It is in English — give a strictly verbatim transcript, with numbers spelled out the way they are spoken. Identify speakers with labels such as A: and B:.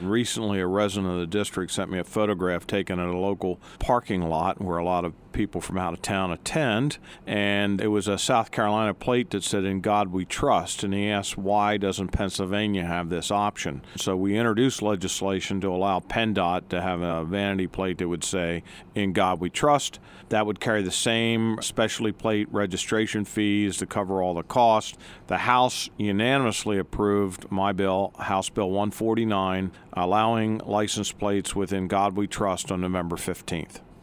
A: Recently, a resident of the district sent me a photograph taken at a local parking lot where a lot of people from out of town attend, and it was a South Carolina plate that said, "In God We Trust," and he asked, why doesn't Pennsylvania have this option? So we introduced legislation to allow PennDOT to have a vanity plate that would say, "In God We Trust." That would carry the same specialty plate registration fees to cover all the cost. The House unanimously approved my bill, House Bill one forty-nine, allowing license plates with "In God We Trust" on November fifteenth.